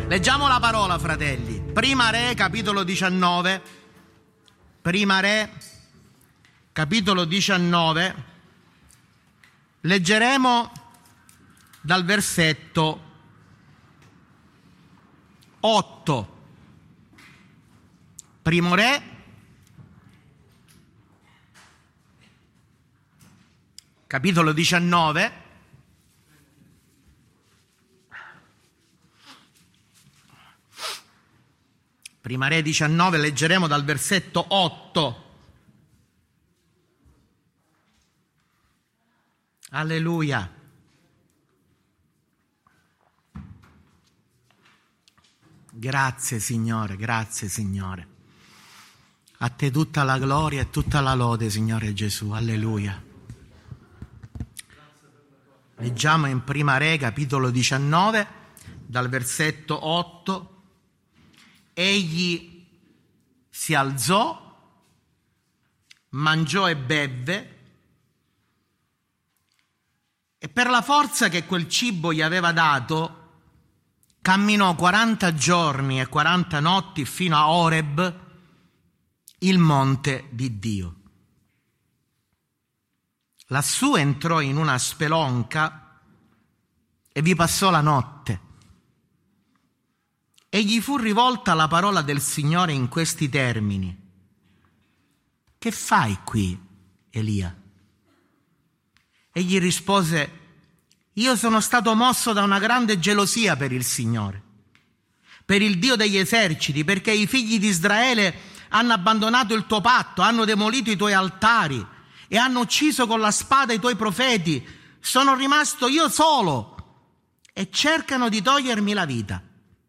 Leggiamo la parola, fratelli. Prima Re, capitolo 19. Prima Re, capitolo 19. Leggeremo dal versetto 8. Primo Re, capitolo 19. Prima Re 19, leggeremo dal versetto 8. Alleluia. Grazie Signore, grazie Signore. A te tutta la gloria e tutta la lode, Signore Gesù. Alleluia. Leggiamo in Prima Re, capitolo 19, dal versetto 8. Egli si alzò, mangiò e bevve, e per la forza che quel cibo gli aveva dato, camminò 40 giorni e 40 notti fino a Oreb, il monte di Dio. Lassù entrò in una spelonca e vi passò la notte. E gli fu rivolta la parola del Signore in questi termini: che fai qui, Elia? Egli rispose: io sono stato mosso da una grande gelosia per il Signore, per il Dio degli eserciti, perché i figli di Israele hanno abbandonato il tuo patto, hanno demolito i tuoi altari e hanno ucciso con la spada i tuoi profeti. Sono rimasto io solo e cercano di togliermi la vita.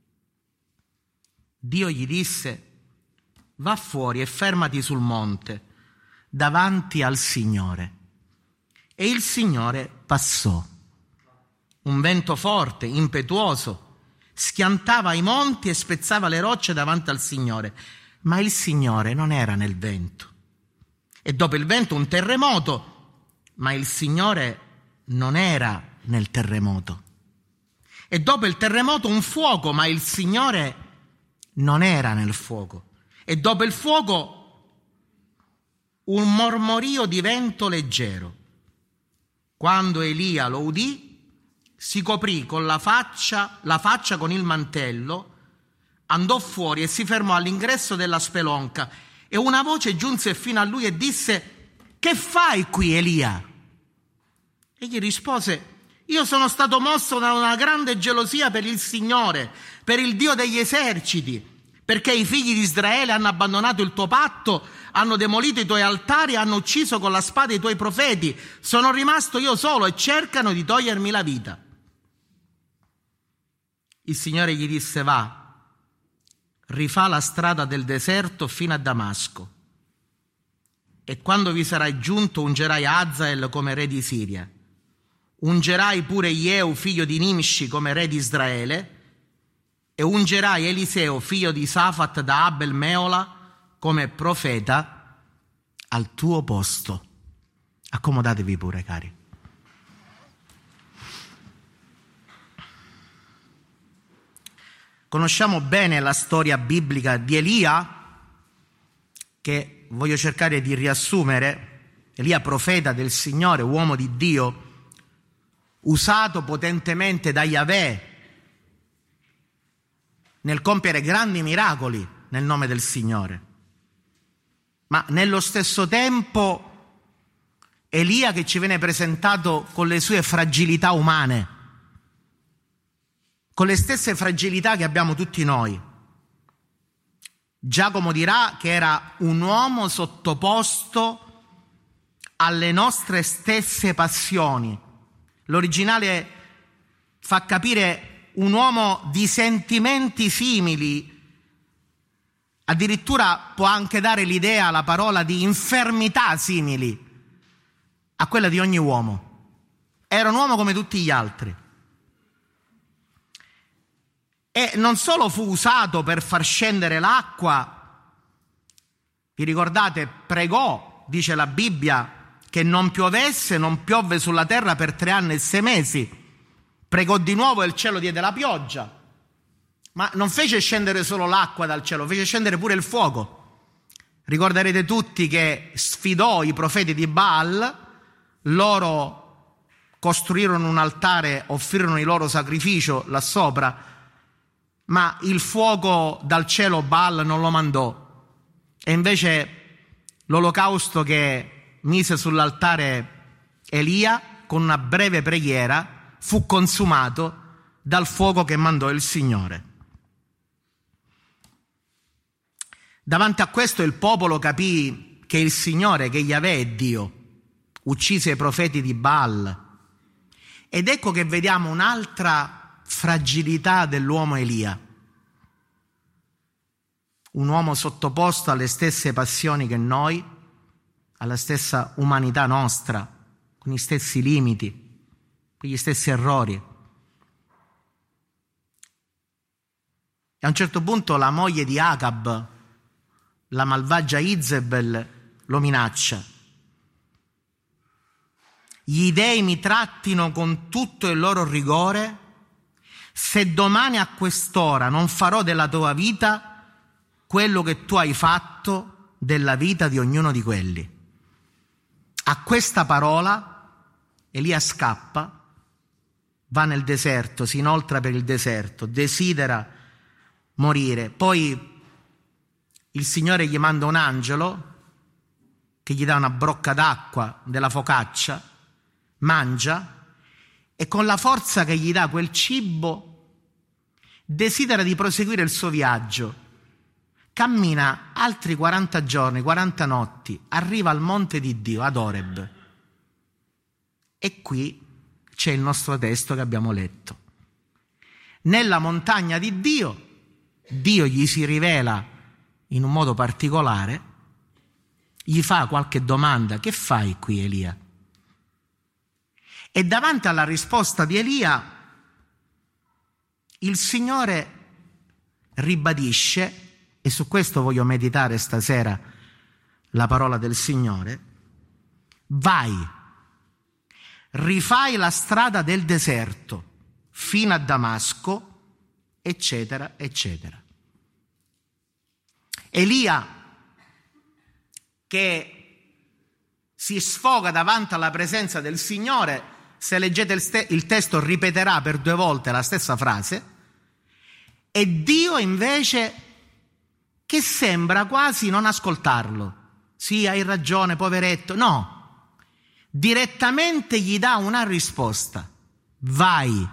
Dio gli disse: va fuori e fermati sul monte davanti al Signore. E il Signore passò. Un vento forte, impetuoso, schiantava i monti e spezzava le rocce davanti al Signore, ma il Signore non era nel vento. E dopo il vento un terremoto, ma il Signore non era nel terremoto. E dopo il terremoto un fuoco, ma il Signore non era nel fuoco. E dopo il fuoco un mormorio di vento leggero. Quando Elia lo udì, si coprì con la faccia con il mantello, andò fuori e si fermò all'ingresso della spelonca. E una voce giunse fino a lui e disse: che fai qui, Elia? Egli rispose: io sono stato mosso da una grande gelosia per il Signore, per il Dio degli eserciti, perché i figli di Israele hanno abbandonato il tuo patto, hanno demolito i tuoi altari, hanno ucciso con la spada i tuoi profeti. Sono rimasto io solo e cercano di togliermi la vita. Il Signore gli disse: va, rifà la strada del deserto fino a Damasco, e quando vi sarai giunto ungerai Hazael come re di Siria. Ungerai pure Jehu, figlio di Nimshi, come re di Israele, e ungerai Eliseo, figlio di Safat da Abel Meola, come profeta al tuo posto. Accomodatevi pure, cari. Conosciamo bene la storia biblica di Elia, che voglio cercare di riassumere. Elia, profeta del Signore, uomo di Dio, usato potentemente da Yahweh nel compiere grandi miracoli nel nome del Signore. Ma nello stesso tempo Elia che ci viene presentato con le sue fragilità umane, con le stesse fragilità che abbiamo tutti noi. Giacomo dirà che era un uomo sottoposto alle nostre stesse passioni. L'originale fa capire un uomo di sentimenti simili, addirittura può anche dare l'idea, la parola, di infermità simili a quella di ogni uomo. Era un uomo come tutti gli altri. E non solo fu usato per far scendere l'acqua, vi ricordate, pregò, dice la Bibbia, che non piovesse, non piovve sulla terra per 3 anni e 6 mesi. Pregò di nuovo e il cielo diede la pioggia. Ma non fece scendere solo l'acqua dal cielo, fece scendere pure il fuoco. Ricorderete tutti che sfidò i profeti di Baal, loro costruirono un altare, offrirono il loro sacrificio là sopra, ma il fuoco dal cielo Baal non lo mandò. E invece l'olocausto che mise sull'altare Elia, con una breve preghiera, fu consumato dal fuoco che mandò il Signore. Davanti a questo il popolo capì che il Signore, che Yahweh è Dio, uccise i profeti di Baal. Ed ecco che vediamo un'altra fragilità dell'uomo Elia, un uomo sottoposto alle stesse passioni che noi, alla stessa umanità nostra, con gli stessi limiti, con gli stessi errori. E a un certo punto la moglie di Acab, la malvagia Izebel, lo minaccia. Gli dei mi trattino con tutto il loro rigore, se domani a quest'ora non farò della tua vita quello che tu hai fatto della vita di ognuno di quelli. A questa parola Elia scappa, va nel deserto, si inoltra per il deserto, desidera morire. Poi il Signore gli manda un angelo che gli dà una brocca d'acqua della focaccia, mangia e con la forza che gli dà quel cibo desidera di proseguire il suo viaggio. Cammina altri 40 giorni, 40 notti, arriva al monte di Dio, ad Oreb. E qui c'è il nostro testo che abbiamo letto. Nella montagna di Dio, Dio gli si rivela in un modo particolare, gli fa qualche domanda: che fai qui, Elia? E davanti alla risposta di Elia, il Signore ribadisce, e su questo voglio meditare stasera la parola del Signore: vai, rifai la strada del deserto fino a Damasco, eccetera, eccetera. Elia, che si sfoga davanti alla presenza del Signore, se leggete il testo ripeterà per 2 volte la stessa frase, e Dio invece che sembra quasi non ascoltarlo. Sì, hai ragione, poveretto. No, direttamente gli dà una risposta: vai,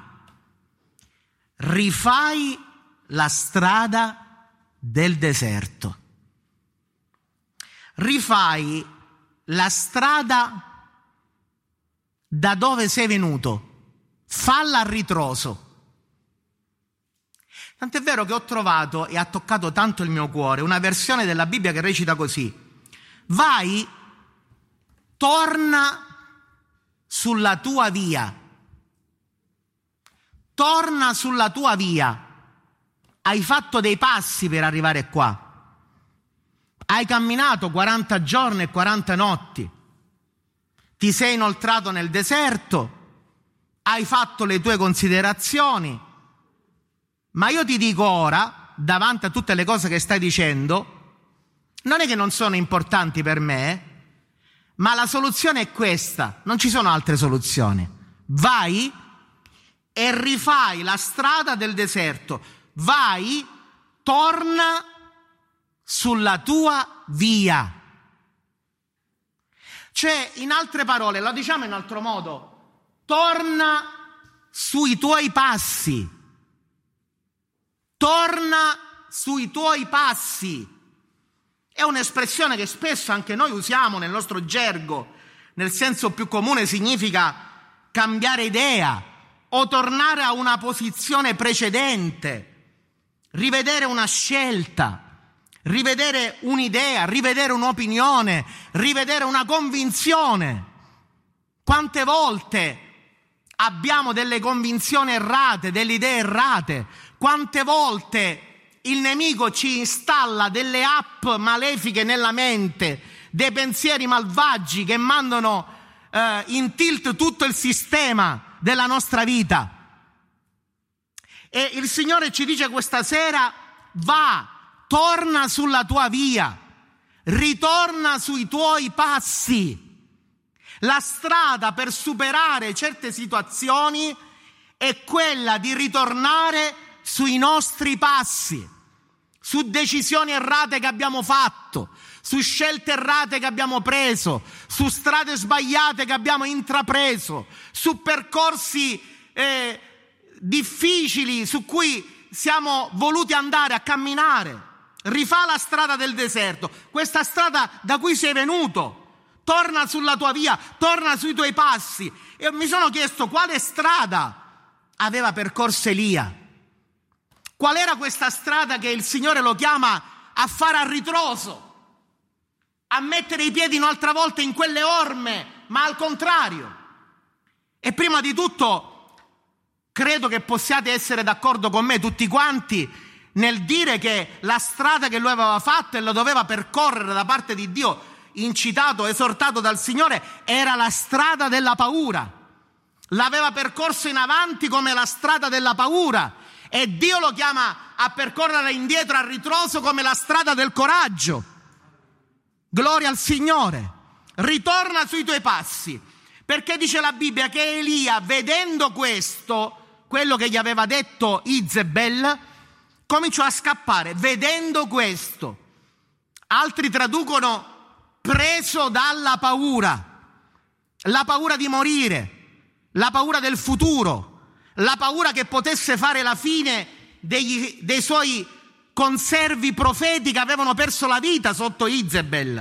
rifai la strada del deserto, rifai la strada da dove sei venuto, falla a ritroso. Tant'è vero che ho trovato, e ha toccato tanto il mio cuore, una versione della Bibbia che recita così: vai, torna sulla tua via, torna sulla tua via. Hai fatto dei passi per arrivare qua, hai camminato 40 giorni e 40 notti, ti sei inoltrato nel deserto, hai fatto le tue considerazioni, ma io ti dico ora, davanti a tutte le cose che stai dicendo, non è che non sono importanti per me, ma la soluzione è questa, non ci sono altre soluzioni. Vai e rifai la strada del deserto. Vai, torna sulla tua via. Cioè, in altre parole, lo diciamo in altro modo: torna sui tuoi passi. Torna sui tuoi passi. È un'espressione che spesso anche noi usiamo nel nostro gergo, nel senso più comune significa cambiare idea o tornare a una posizione precedente, rivedere una scelta, rivedere un'idea, rivedere un'opinione, rivedere una convinzione. Quante volte abbiamo delle convinzioni errate, delle idee errate? Quante volte il nemico ci installa delle app malefiche nella mente, dei pensieri malvagi che mandano in tilt tutto il sistema della nostra vita? E il Signore ci dice questa sera: va, torna sulla tua via, ritorna sui tuoi passi. La strada per superare certe situazioni è quella di ritornare sui nostri passi, su decisioni errate che abbiamo fatto, su scelte errate che abbiamo preso, su strade sbagliate che abbiamo intrapreso, su percorsi difficili su cui siamo voluti andare a camminare. Rifà la strada del deserto, questa strada da cui sei venuto. Torna sulla tua via, torna sui tuoi passi. E mi sono chiesto quale strada aveva percorso Elia. Qual era questa strada che il Signore lo chiama a fare a ritroso, a mettere i piedi un'altra volta in quelle orme, ma al contrario. E prima di tutto, credo che possiate essere d'accordo con me tutti quanti nel dire che la strada che lui aveva fatto e la doveva percorrere da parte di Dio, incitato, esortato dal Signore, era la strada della paura. L'aveva percorso in avanti come la strada della paura, e Dio lo chiama a percorrere indietro a ritroso come la strada del coraggio. Gloria al Signore. Ritorna sui tuoi passi, perché dice la Bibbia che Elia, vedendo questo, quello che gli aveva detto Izebel, cominciò a scappare. Vedendo questo, altri traducono preso dalla paura, la paura di morire, la paura del futuro, la paura che potesse fare la fine dei suoi conservi profeti che avevano perso la vita sotto Izebel.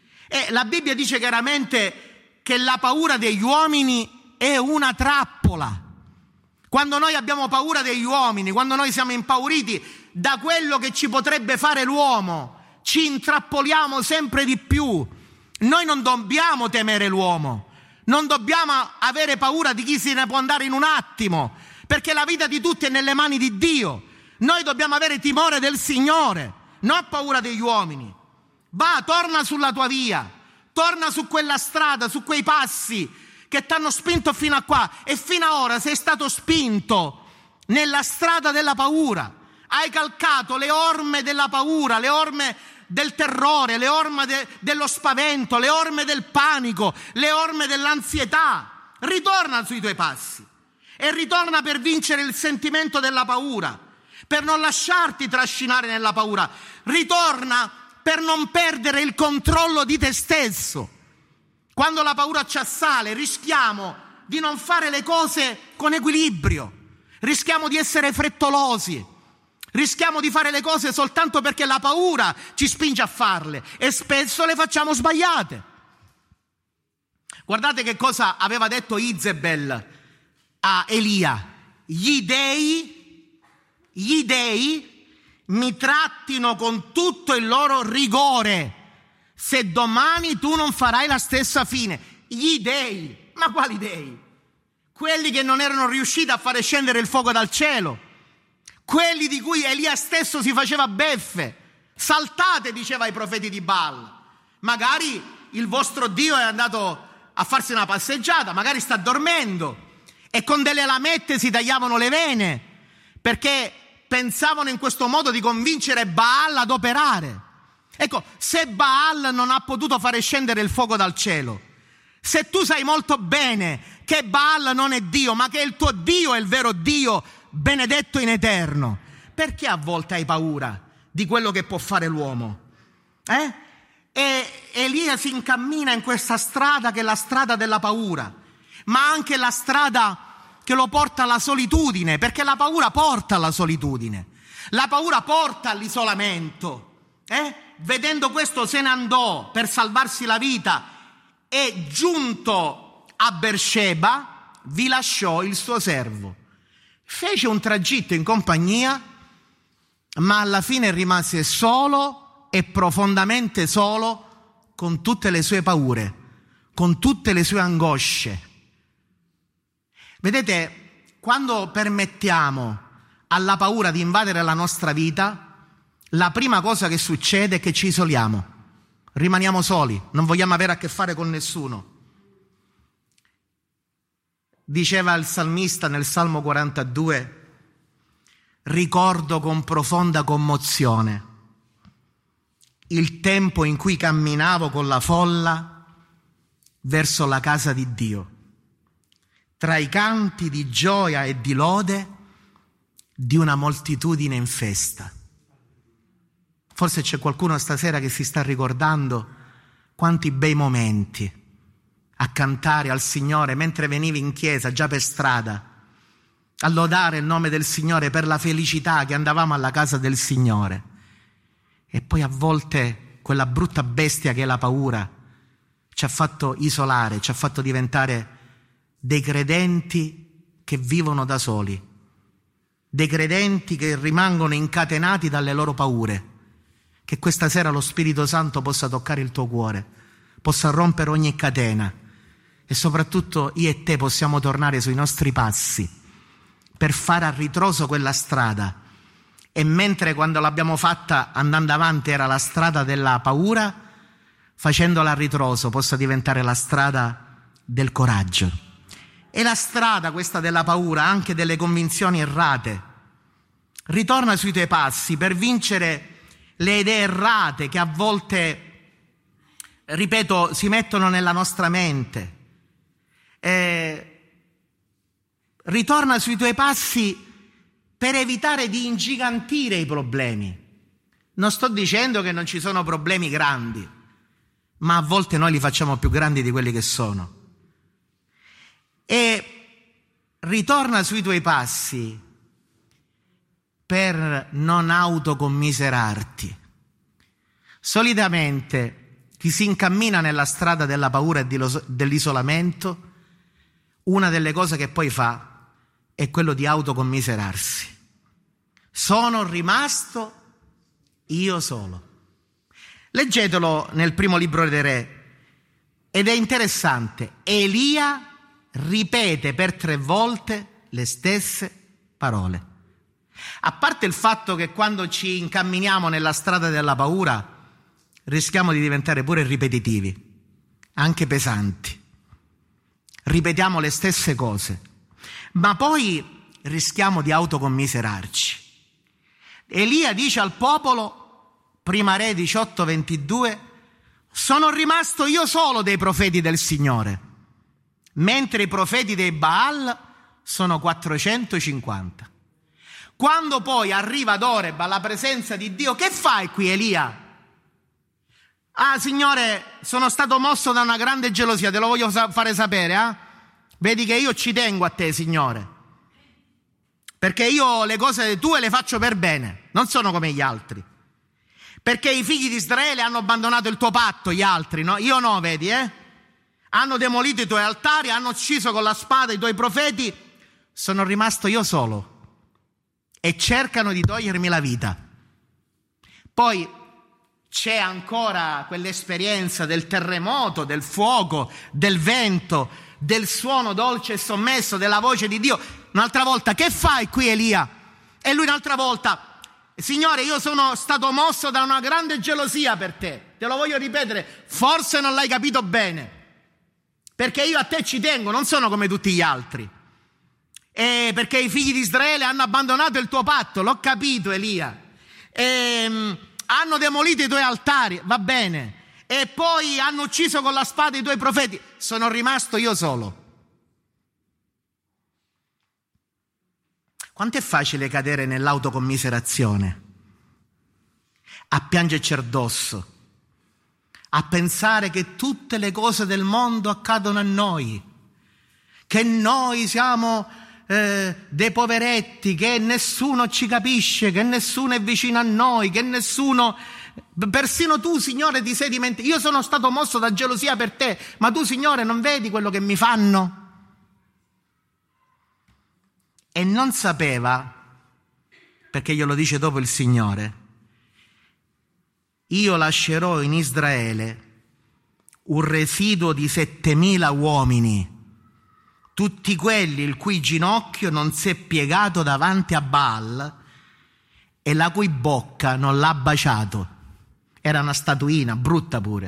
E la Bibbia dice chiaramente che la paura degli uomini è una trappola. Quando noi abbiamo paura degli uomini, quando noi siamo impauriti da quello che ci potrebbe fare l'uomo, ci intrappoliamo sempre di più. Noi non dobbiamo temere l'uomo, non dobbiamo avere paura di chi se ne può andare in un attimo, perché la vita di tutti è nelle mani di Dio. Noi dobbiamo avere timore del Signore, non paura degli uomini. Va, torna sulla tua via, torna su quella strada, su quei passi che ti hanno spinto fino a qua, e fino ad ora sei stato spinto nella strada della paura. Hai calcato le orme della paura, le orme del terrore, le orme dello spavento, le orme del panico, le orme dell'ansietà. Ritorna sui tuoi passi e ritorna per vincere il sentimento della paura, per non lasciarti trascinare nella paura. Ritorna per non perdere il controllo di te stesso. Quando la paura ci assale, rischiamo di non fare le cose con equilibrio, rischiamo di essere frettolosi, rischiamo di fare le cose soltanto perché la paura ci spinge a farle, e spesso le facciamo sbagliate. Guardate che cosa aveva detto Izebel a Elia: gli dei mi trattino con tutto il loro rigore, se domani tu non farai la stessa fine. Gli dei, ma quali dei? Quelli che non erano riusciti a fare scendere il fuoco dal cielo, quelli di cui Elia stesso si faceva beffe. Saltate, diceva ai profeti di Baal, magari il vostro Dio è andato a farsi una passeggiata, magari sta dormendo, e con delle lamette si tagliavano le vene perché pensavano in questo modo di convincere Baal ad operare. Ecco, se Baal non ha potuto fare scendere il fuoco dal cielo, se tu sai molto bene che Baal non è Dio, ma che il tuo Dio è il vero Dio, benedetto in eterno, perché a volte hai paura di quello che può fare l'uomo? E Elia si incammina in questa strada che è la strada della paura, ma anche la strada che lo porta alla solitudine, perché la paura porta alla solitudine, la paura porta all'isolamento. Vedendo questo se ne andò per salvarsi la vita, e giunto a Beersheba vi lasciò il suo servo. Fece un tragitto in compagnia, ma alla fine rimase solo e profondamente solo, con tutte le sue paure, con tutte le sue angosce. Vedete, quando permettiamo alla paura di invadere la nostra vita, la prima cosa che succede è che ci isoliamo, rimaniamo soli, non vogliamo avere a che fare con nessuno. Diceva il salmista nel Salmo 42: ricordo con profonda commozione il tempo in cui camminavo con la folla verso la casa di Dio, tra i canti di gioia e di lode di una moltitudine in festa. Forse c'è qualcuno stasera che si sta ricordando quanti bei momenti a cantare al Signore mentre venivi in chiesa, già per strada, a lodare il nome del Signore per la felicità che andavamo alla casa del Signore. E poi a volte quella brutta bestia che è la paura ci ha fatto isolare, ci ha fatto diventare dei credenti che vivono da soli, dei credenti che rimangono incatenati dalle loro paure. Che questa sera lo Spirito Santo possa toccare il tuo cuore, possa rompere ogni catena e soprattutto io e te possiamo tornare sui nostri passi per fare a ritroso quella strada. E mentre quando l'abbiamo fatta andando avanti era la strada della paura, facendola a ritroso possa diventare la strada del coraggio. E la strada, questa della paura, anche delle convinzioni errate. Ritorna sui tuoi passi per vincere le idee errate che a volte, ripeto, si mettono nella nostra mente. Ritorna sui tuoi passi per evitare di ingigantire i problemi. Non sto dicendo che non ci sono problemi grandi, ma a volte noi li facciamo più grandi di quelli che sono. E ritorna sui tuoi passi per non autocommiserarti. Solitamente chi si incammina nella strada della paura e dell'isolamento, una delle cose che poi fa è quello di autocommiserarsi. Sono rimasto io solo. Leggetelo nel primo libro dei Re ed è interessante. Elia ripete per 3 volte le stesse parole. A parte il fatto che quando ci incamminiamo nella strada della paura rischiamo di diventare pure ripetitivi, anche pesanti. Ripetiamo le stesse cose, ma poi rischiamo di autocommiserarci. Elia dice al popolo, prima Re 18:22, sono rimasto io solo dei profeti del Signore, mentre i profeti dei Baal sono 450. Quando poi arriva ad Oreb alla presenza di Dio, che fai qui Elia? Ah Signore, sono stato mosso da una grande gelosia, te lo voglio fare sapere, Vedi che io ci tengo a te, Signore, perché io le cose tue le faccio per bene, non sono come gli altri. Perché i figli di Israele hanno abbandonato il tuo patto, gli altri, no? Io no, vedi, Hanno demolito i tuoi altari, hanno ucciso con la spada i tuoi profeti, sono rimasto io solo e cercano di togliermi la vita. Poi c'è ancora quell'esperienza del terremoto, del fuoco, del vento, del suono dolce e sommesso della voce di Dio. Un'altra volta, che fai qui Elia? E lui un'altra volta, Signore, io sono stato mosso da una grande gelosia per te. Te lo voglio ripetere, forse non l'hai capito bene, perché io a te ci tengo, non sono come tutti gli altri. E perché i figli di Israele hanno abbandonato il tuo patto, l'ho capito Elia. Hanno demolito i tuoi altari, va bene, e poi hanno ucciso con la spada i tuoi profeti, sono rimasto io solo. Quanto è facile cadere nell'autocommiserazione, a piangerci addosso, a pensare che tutte le cose del mondo accadono a noi, che noi siamo dei poveretti, che nessuno ci capisce, che nessuno è vicino a noi, che nessuno, persino tu Signore ti sei dimenticato. Io sono stato mosso da gelosia per te, ma tu Signore non vedi quello che mi fanno? E non sapeva, perché glielo dice dopo il Signore, io lascerò in Israele un residuo di 7.000 uomini, tutti quelli il cui ginocchio non si è piegato davanti a Baal e la cui bocca non l'ha baciato. Era una statuina, brutta pure.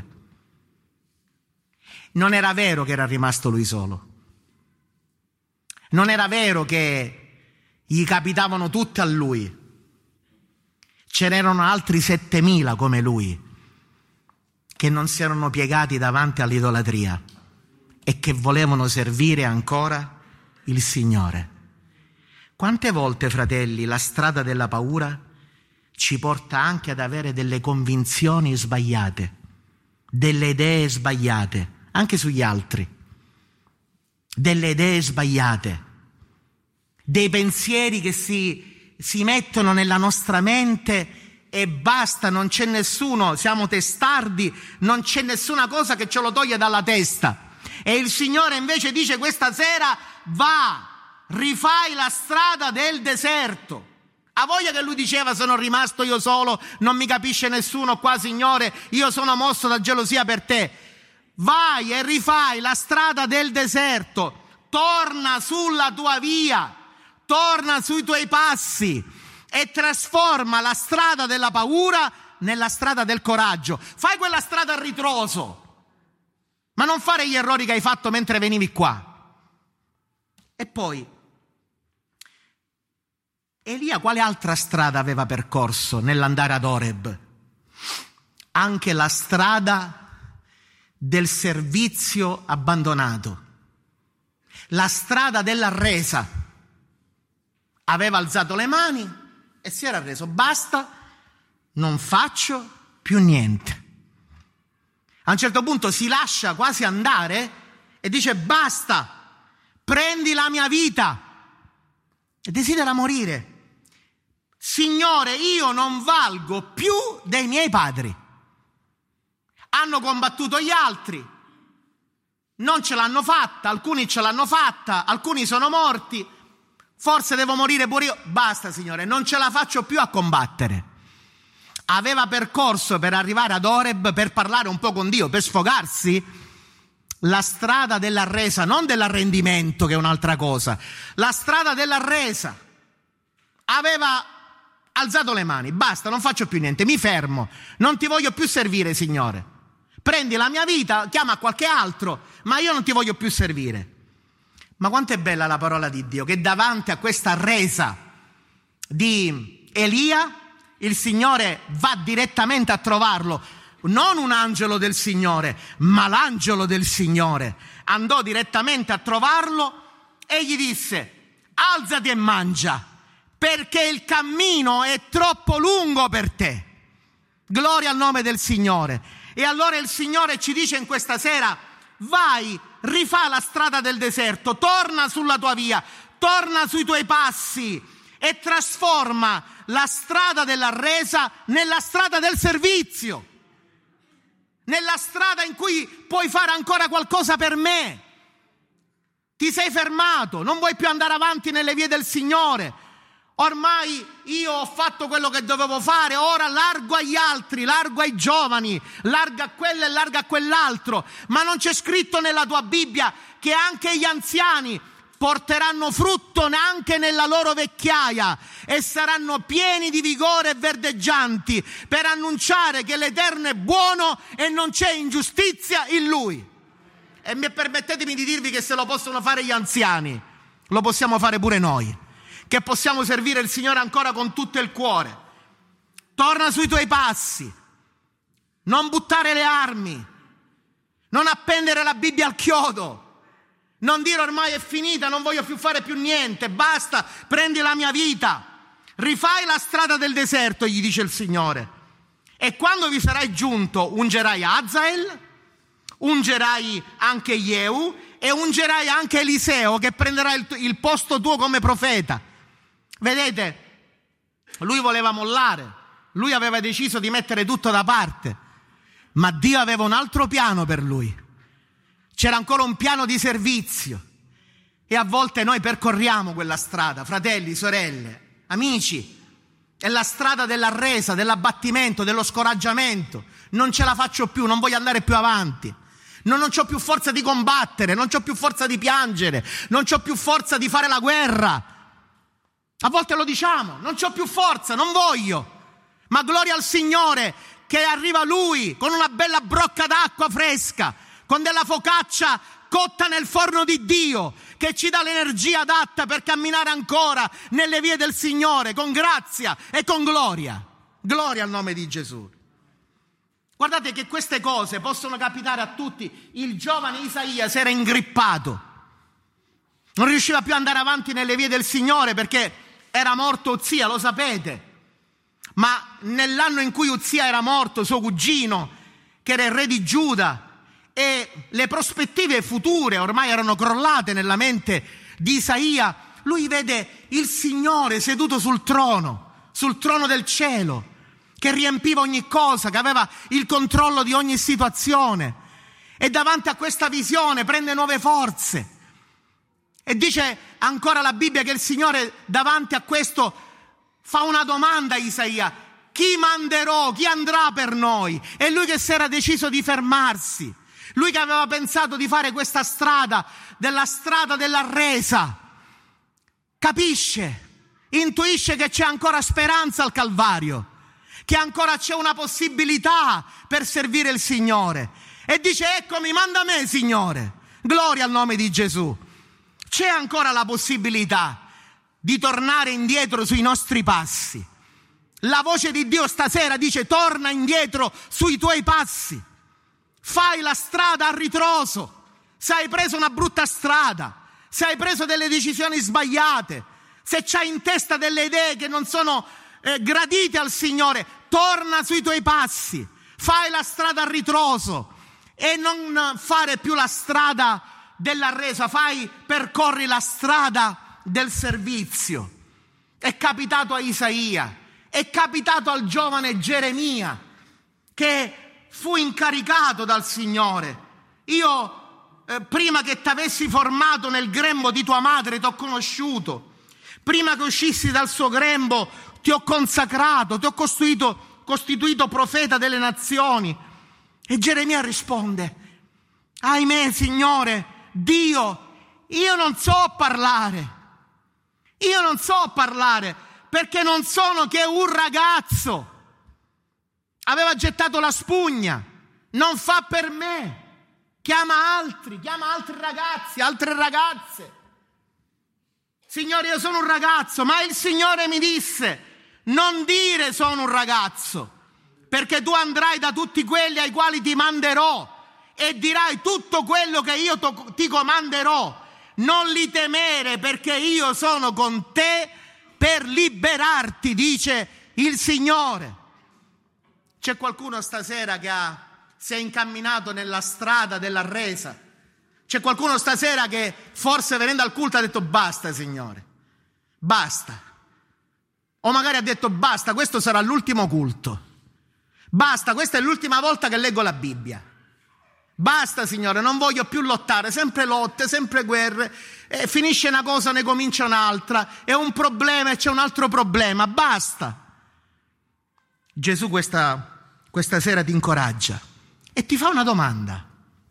Non era vero che era rimasto lui solo. Non era vero che gli capitavano tutte a lui. Ce n'erano altri 7.000 come lui che non si erano piegati davanti all'idolatria e che volevano servire ancora il Signore. Quante volte, fratelli, la strada della paura ci porta anche ad avere delle convinzioni sbagliate, delle idee sbagliate, anche sugli altri, delle idee sbagliate, dei pensieri che si mettono nella nostra mente e basta, non c'è nessuno, siamo testardi, non c'è nessuna cosa che ce lo toglie dalla testa. E il Signore invece dice questa sera: va, rifai la strada del deserto. Ha voglia che lui diceva: sono rimasto io solo, non mi capisce nessuno qua, Signore, io sono mosso da gelosia per te. Vai e rifai la strada del deserto, torna sulla tua via, torna sui tuoi passi e trasforma la strada della paura nella strada del coraggio. Fai quella strada a ritroso, ma non fare gli errori che hai fatto mentre venivi qua. E poi Elia quale altra strada aveva percorso nell'andare ad Oreb? Anche la strada del servizio abbandonato, la strada della resa. Aveva alzato le mani e si era reso: basta, non faccio più niente. A un certo punto si lascia quasi andare e dice: basta, prendi la mia vita. E desidera morire. Signore, io non valgo più dei miei padri. Hanno combattuto gli altri, non ce l'hanno fatta, alcuni ce l'hanno fatta, alcuni sono morti, forse devo morire pure io. Basta, Signore, non ce la faccio più a combattere. Aveva percorso per arrivare ad Oreb, per parlare un po' con Dio, per sfogarsi, la strada della resa, non dell'arrendimento che è un'altra cosa, la strada della resa. Aveva alzato le mani: basta, non faccio più niente, mi fermo, non ti voglio più servire, Signore. Prendi la mia vita, chiama qualche altro, ma io non ti voglio più servire. Ma quanto è bella la parola di Dio, che davanti a questa resa di Elia, il Signore va direttamente a trovarlo. Non un angelo del Signore, ma l'angelo del Signore andò direttamente a trovarlo e gli disse: alzati e mangia, perché il cammino è troppo lungo per te. Gloria al nome del Signore. E allora il Signore ci dice in questa sera: vai, rifà la strada del deserto, torna sulla tua via, torna sui tuoi passi e trasforma la strada della resa nella strada del servizio, nella strada in cui puoi fare ancora qualcosa per me. Ti sei fermato, non vuoi più andare avanti nelle vie del Signore. Ormai io ho fatto quello che dovevo fare, ora largo agli altri, largo ai giovani, largo a quello e largo a quell'altro. Ma non c'è scritto nella tua Bibbia che anche gli anziani porteranno frutto neanche nella loro vecchiaia e saranno pieni di vigore e verdeggianti per annunciare che l'Eterno è buono e non c'è ingiustizia in Lui. E permettetemi di dirvi che se lo possono fare gli anziani, lo possiamo fare pure noi, che possiamo servire il Signore ancora con tutto il cuore. Torna sui tuoi passi, non buttare le armi, non appendere la Bibbia al chiodo, non dire ormai è finita, non voglio più fare più niente, basta, prendi la mia vita, rifai la strada del deserto, gli dice il Signore. E quando vi sarai giunto, ungerai Azael, ungerai anche Jehu e ungerai anche Eliseo, che prenderà il posto tuo come profeta. Vedete, lui voleva mollare, lui aveva deciso di mettere tutto da parte, ma Dio aveva un altro piano per lui. C'era ancora un piano di servizio e a volte noi percorriamo quella strada, fratelli, sorelle, amici, è la strada della resa, dell'abbattimento, dello scoraggiamento. Non ce la faccio più, non voglio andare più avanti, non ho più forza di combattere, non ho più forza di piangere, non ho più forza di fare la guerra. A volte lo diciamo, non ho più forza, non voglio, ma gloria al Signore che arriva Lui con una bella brocca d'acqua fresca, con della focaccia cotta nel forno di Dio, che ci dà l'energia adatta per camminare ancora nelle vie del Signore con grazia e con gloria. Gloria al nome di Gesù. Guardate che queste cose possono capitare a tutti. Il giovane Isaia si era ingrippato, non riusciva più ad andare avanti nelle vie del Signore perché era morto Uzia, lo sapete. Ma nell'anno in cui Uzia era morto, suo cugino, che era il re di Giuda, e le prospettive future ormai erano crollate nella mente di Isaia, lui vede il Signore seduto sul trono del cielo, che riempiva ogni cosa, che aveva il controllo di ogni situazione, e davanti a questa visione prende nuove forze. E dice ancora la Bibbia che il Signore davanti a questo fa una domanda a Isaia: chi manderò? Chi andrà per noi? E lui che si era deciso di fermarsi, lui che aveva pensato di fare questa strada della resa, capisce, intuisce che c'è ancora speranza al Calvario, che ancora c'è una possibilità per servire il Signore, e dice: eccomi, manda me, Signore. Gloria al nome di Gesù. C'è ancora la possibilità di tornare indietro sui nostri passi. La voce di Dio stasera dice: torna indietro sui tuoi passi, fai la strada a ritroso. Se hai preso una brutta strada, se hai preso delle decisioni sbagliate, se c'hai in testa delle idee che non sono gradite al Signore, torna sui tuoi passi, fai la strada a ritroso e non fare più la strada della resa, percorri la strada del servizio. È capitato a Isaia, è capitato al giovane Geremia, che fu incaricato dal Signore. Io prima che ti avessi formato nel grembo di tua madre ti ho conosciuto, prima che uscissi dal suo grembo ti ho consacrato, ti ho costituito profeta delle nazioni. E Geremia risponde: ahimè, Signore Dio, io non so parlare perché non sono che un ragazzo. Aveva gettato la spugna, non fa per me, chiama altri ragazzi, altre ragazze. Signore, io sono un ragazzo, ma il Signore mi disse: non dire sono un ragazzo, perché tu andrai da tutti quelli ai quali ti manderò e dirai tutto quello che io ti comanderò. Non li temere, perché io sono con te per liberarti, dice il Signore. C'è qualcuno stasera che si è incamminato nella strada della resa? C'è qualcuno stasera che forse venendo al culto ha detto: basta, Signore, basta. O magari ha detto: basta, questo sarà l'ultimo culto, basta, questa è l'ultima volta che leggo la Bibbia, basta, Signore, non voglio più lottare, sempre lotte, sempre guerre, finisce una cosa, ne comincia un'altra, è un problema e c'è un altro problema, basta. Gesù questa sera ti incoraggia e ti fa una domanda.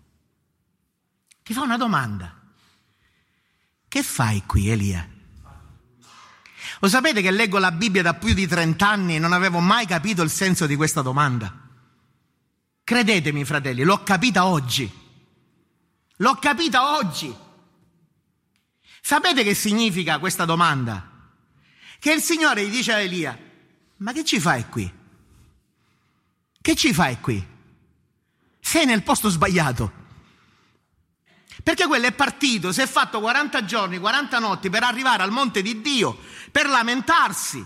Che fai qui, Elia? Lo sapete che leggo la Bibbia da più di 30 anni e non avevo mai capito il senso di questa domanda? Credetemi, fratelli, l'ho capita oggi. Sapete che significa questa domanda? Che il Signore gli dice a Elia: ma che ci fai qui? Che ci fai qui? Sei nel posto sbagliato. Perché quello è partito, si è fatto 40 giorni, 40 notti per arrivare al monte di Dio, per lamentarsi,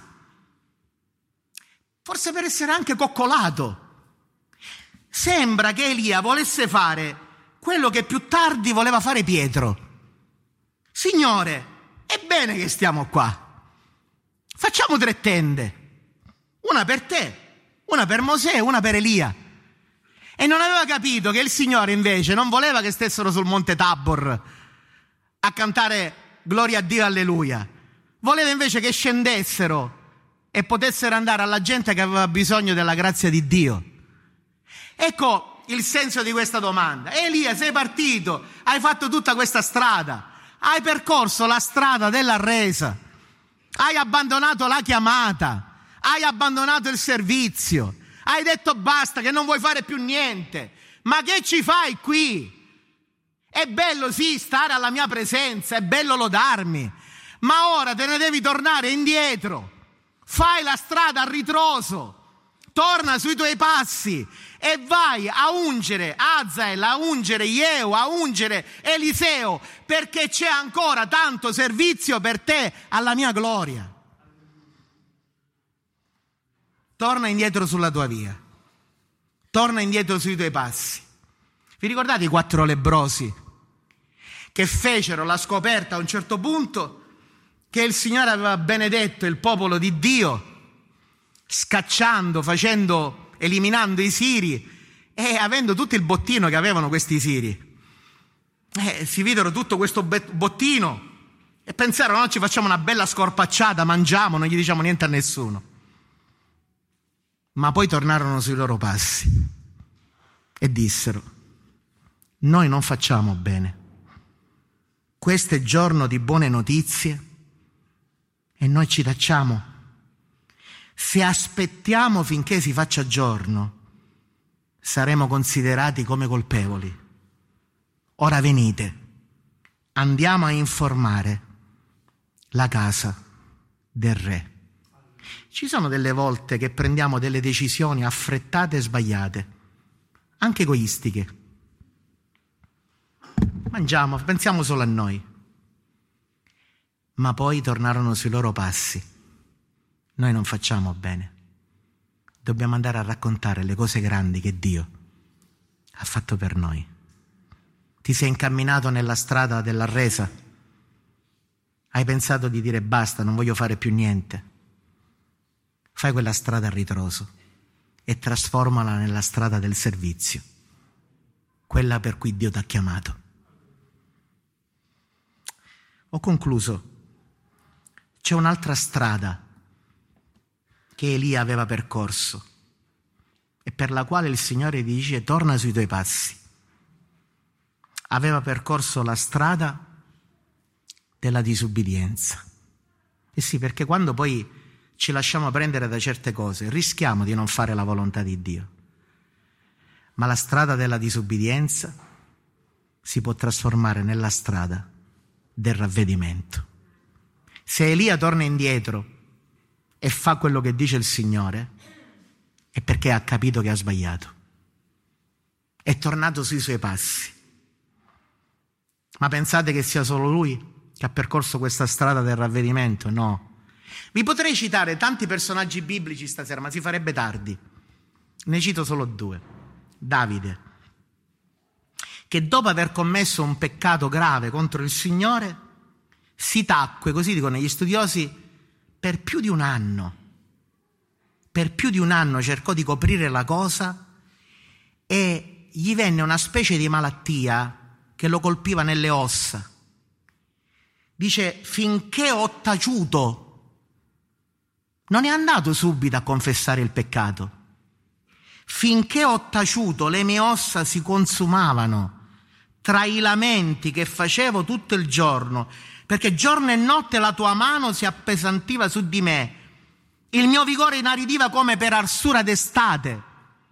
forse per essere anche coccolato. Sembra che Elia volesse fare quello che più tardi voleva fare Pietro. Signore, è bene che stiamo qua, facciamo 3 tende, una per te, una per Mosè e una per Elia. E non aveva capito che il Signore invece non voleva che stessero sul monte Tabor a cantare gloria a Dio, alleluia. Voleva invece che scendessero e potessero andare alla gente che aveva bisogno della grazia di Dio. Ecco il senso di questa domanda. Elia, sei partito, hai fatto tutta questa strada, hai percorso la strada della resa, hai abbandonato la chiamata, hai abbandonato il servizio, hai detto basta, che non vuoi fare più niente. Ma che ci fai qui? È bello sì stare alla mia presenza, è bello lodarmi, ma ora te ne devi tornare indietro. Fai la strada a ritroso, torna sui tuoi passi e vai a ungere Azael, a ungere Jehu, a ungere Eliseo, perché c'è ancora tanto servizio per te alla mia gloria. Torna indietro sulla tua via, torna indietro sui tuoi passi. Vi ricordate i 4 lebbrosi che fecero la scoperta a un certo punto che il Signore aveva benedetto il popolo di Dio, scacciando, eliminando i siri e avendo tutto il bottino che avevano questi siri? Si videro tutto questo bottino e pensarono: no, ci facciamo una bella scorpacciata, mangiamo, non gli diciamo niente a nessuno. Ma poi tornarono sui loro passi e dissero: noi non facciamo bene, questo è giorno di buone notizie e noi ci tacciamo. Se aspettiamo finché si faccia giorno, saremo considerati come colpevoli. Ora venite, andiamo a informare la casa del re. Ci sono delle volte che prendiamo delle decisioni affrettate e sbagliate, anche egoistiche. Mangiamo, pensiamo solo a noi. Ma poi tornarono sui loro passi. Noi non facciamo bene. Dobbiamo andare a raccontare le cose grandi che Dio ha fatto per noi. Ti sei incamminato nella strada della resa? Hai pensato di dire basta, non voglio fare più niente? Fai quella strada a ritroso e trasformala nella strada del servizio, quella per cui Dio ti ha chiamato. Ho concluso. C'è un'altra strada che Elia aveva percorso e per la quale il Signore dice: torna sui tuoi passi. Aveva percorso la strada della disubbidienza. E sì, perché quando poi ci lasciamo prendere da certe cose rischiamo di non fare la volontà di Dio. Ma la strada della disubbidienza si può trasformare nella strada del ravvedimento. Se Elia torna indietro e fa quello che dice il Signore, è perché ha capito che ha sbagliato. È tornato sui suoi passi. Ma pensate che sia solo lui che ha percorso questa strada del ravvedimento? No. Vi potrei citare tanti personaggi biblici stasera, ma si farebbe tardi. Ne cito solo 2. Davide, che dopo aver commesso un peccato grave contro il Signore, si tacque, così dicono gli studiosi, per più di un anno. Per più di un anno cercò di coprire la cosa e gli venne una specie di malattia che lo colpiva nelle ossa. Dice: finché ho taciuto. Non è andato subito a confessare il peccato. Finché ho taciuto, le mie ossa si consumavano tra i lamenti che facevo tutto il giorno, perché giorno e notte la tua mano si appesantiva su di me. Il mio vigore inaridiva come per arsura d'estate.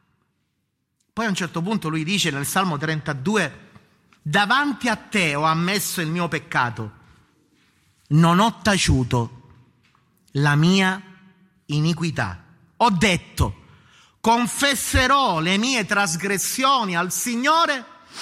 Poi a un certo punto lui dice nel Salmo 32: davanti a te ho ammesso il mio peccato, non ho taciuto la mia iniquità. Ho detto: confesserò le mie trasgressioni al Signore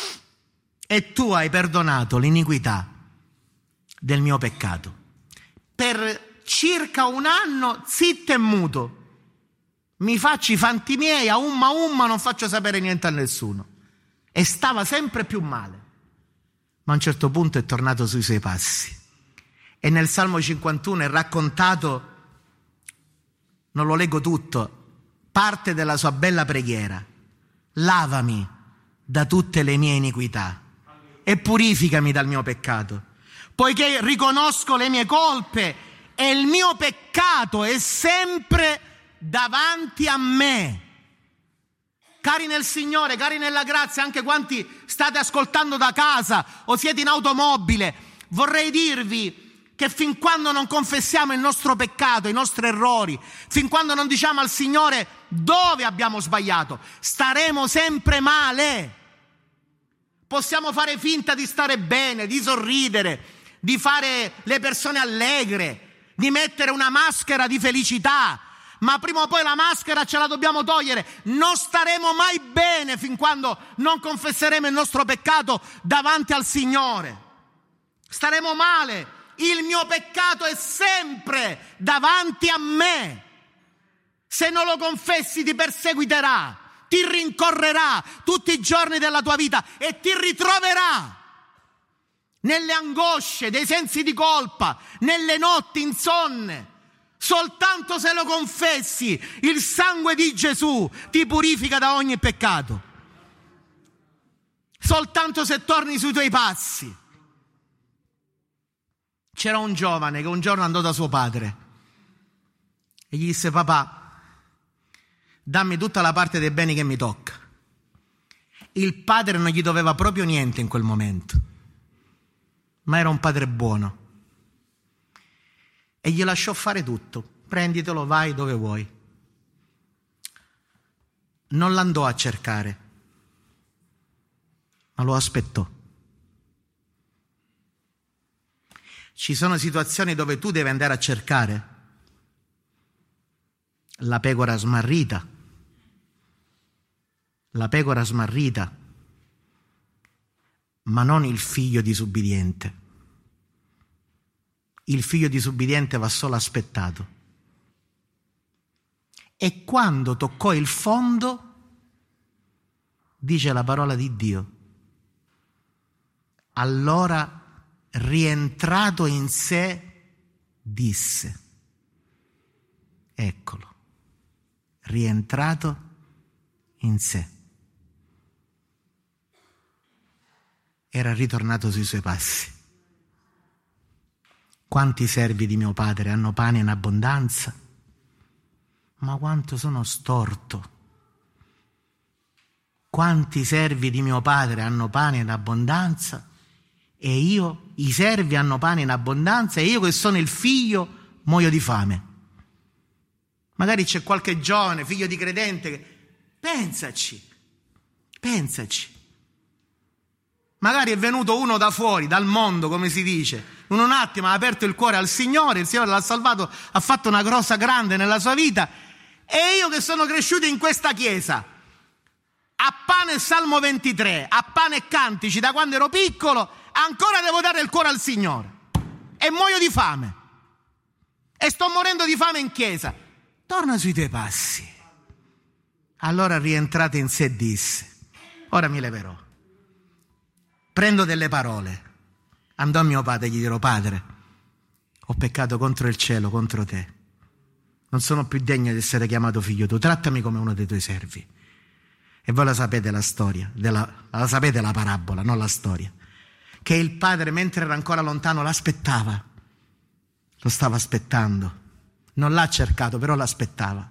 e tu hai perdonato l'iniquità del mio peccato. Per circa un anno zitto e muto, mi faccio i fatti miei, a umma non faccio sapere niente a nessuno, e stava sempre più male. Ma a un certo punto è tornato sui suoi passi e nel Salmo 51 è raccontato, non lo leggo tutto, parte della sua bella preghiera: lavami da tutte le mie iniquità e purificami dal mio peccato, poiché riconosco le mie colpe e il mio peccato è sempre davanti a me. Cari nel Signore, cari nella grazia, anche quanti state ascoltando da casa o siete in automobile, vorrei dirvi che fin quando non confessiamo il nostro peccato, i nostri errori, fin quando non diciamo al Signore dove abbiamo sbagliato, staremo sempre male. possiamo fare finta di stare bene, di sorridere, di fare le persone allegre, di mettere una maschera di felicità, ma prima o poi la maschera ce la dobbiamo togliere. Non staremo mai bene fin quando non confesseremo il nostro peccato davanti al Signore. Staremo male. Il mio peccato è sempre davanti a me. Se non lo confessi ti perseguiterà, ti rincorrerà tutti i giorni della tua vita e ti ritroverà nelle angosce dei sensi di colpa, nelle notti insonne. Soltanto se lo confessi, il sangue di Gesù ti purifica da ogni peccato. Soltanto se torni sui tuoi passi. C'era un giovane che un giorno andò da suo padre e gli disse: papà, dammi tutta la parte dei beni che mi tocca. Il padre non gli doveva proprio niente in quel momento, ma era un padre buono e gli lasciò fare tutto. Prenditelo, vai dove vuoi. Non l'andò a cercare, ma lo aspettò. Ci sono situazioni dove tu devi andare a cercare la pecora smarrita, ma non il figlio disubbidiente. Il figlio disubbidiente va solo aspettato. E quando toccò il fondo, dice la parola di Dio, allora rientrato in sé disse, eccolo, rientrato in sé. Era ritornato sui suoi passi. Quanti servi di mio padre hanno pane in abbondanza, ma quanto sono storto. Quanti servi di mio padre hanno pane in abbondanza e io, i servi hanno pane in abbondanza e io che sono il figlio muoio di fame. Magari c'è qualche giovane, figlio di credente, che pensaci. Magari è venuto uno da fuori, dal mondo, come si dice, in un attimo ha aperto il cuore al Signore, il Signore l'ha salvato, ha fatto una cosa grande nella sua vita, e io che sono cresciuto in questa chiesa, a pane e Salmo 23, a pane e cantici da quando ero piccolo, ancora devo dare il cuore al Signore e muoio di fame e sto morendo di fame in chiesa. Torna sui tuoi passi. Allora rientrate in sé disse, ora mi leverò, prendo delle parole, andò a mio padre e gli dirò: padre, ho peccato contro il cielo, contro te, non sono più degno di essere chiamato figlio tuo, trattami come uno dei tuoi servi. E voi la sapete la storia, la sapete la parabola, non la storia, che il padre mentre era ancora lontano l'aspettava, lo stava aspettando, non l'ha cercato, però l'aspettava,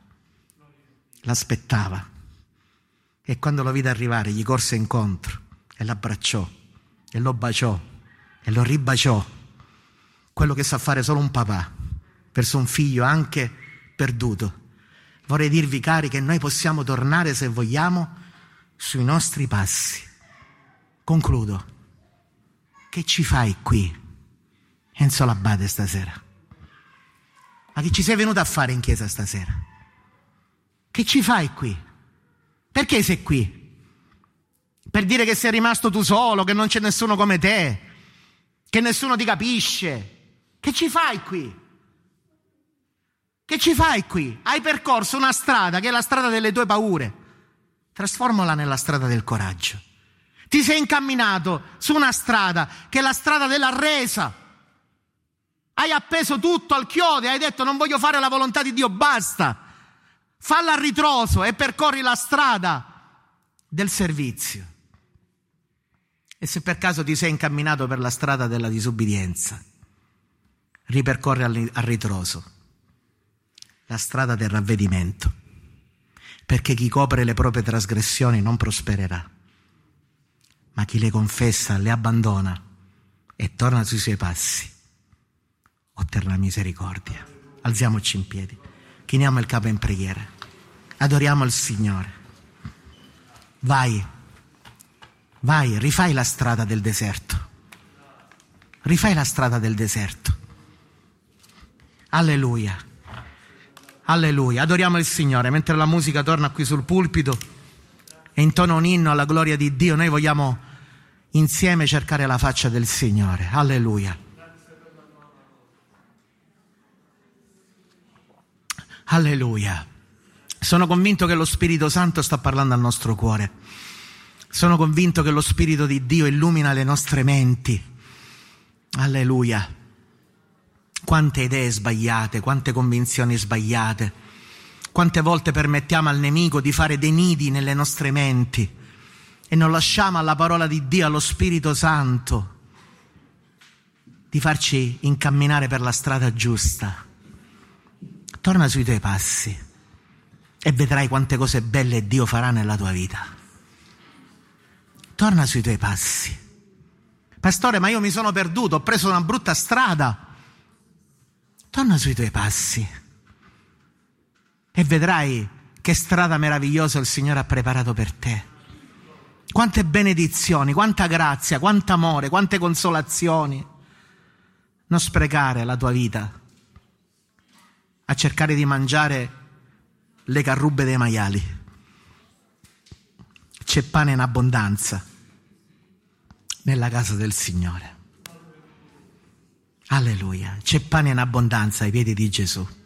e quando lo vide arrivare gli corse incontro e l'abbracciò e lo baciò e lo ribaciò, quello che sa fare solo un papà verso un figlio anche perduto. Vorrei dirvi, cari, che noi possiamo tornare, se vogliamo, sui nostri passi. Concludo. Che ci fai qui, Enzo Labate, stasera? Ma che ci sei venuto a fare in chiesa stasera? Che ci fai qui? Perché sei qui? Per dire che sei rimasto tu solo, che non c'è nessuno come te, che nessuno ti capisce? Che ci fai qui? Che ci fai qui? Hai percorso una strada che è la strada delle tue paure. Trasformala nella strada del coraggio. Ti sei incamminato su una strada che è la strada della resa. Hai appeso tutto al chiodo e hai detto: non voglio fare la volontà di Dio, basta. Falla a ritroso e percorri la strada del servizio. E se per caso ti sei incamminato per la strada della disubbidienza, ripercorri a ritroso la strada del ravvedimento, perché chi copre le proprie trasgressioni non prospererà, ma chi le confessa, le abbandona e torna sui suoi passi otterrà misericordia. Alziamoci in piedi, chiniamo il capo in preghiera, adoriamo il Signore. Vai vai, rifai la strada del deserto. Rifai la strada del deserto. Alleluia. Alleluia. Adoriamo il Signore. Mentre la musica torna qui sul pulpito e intona un inno alla gloria di Dio, noi vogliamo insieme cercare la faccia del Signore. Alleluia. Alleluia. Sono convinto che lo Spirito Santo sta parlando al nostro cuore. Sono convinto che lo Spirito di Dio illumina le nostre menti. Alleluia. Quante idee sbagliate, quante convinzioni sbagliate. Quante volte permettiamo al nemico di fare dei nidi nelle nostre menti e non lasciamo alla parola di Dio, allo Spirito Santo, di farci incamminare per la strada giusta. Torna sui tuoi passi e vedrai quante cose belle Dio farà nella tua vita. Torna sui tuoi passi. Pastore, ma io mi sono perduto, ho preso una brutta strada. Torna sui tuoi passi e vedrai che strada meravigliosa il Signore ha preparato per te. Quante benedizioni, quanta grazia, quanto amore, quante consolazioni. Non sprecare la tua vita a cercare di mangiare le carrubbe dei maiali. C'è pane in abbondanza nella casa del Signore. Alleluia. C'è pane in abbondanza ai piedi di Gesù.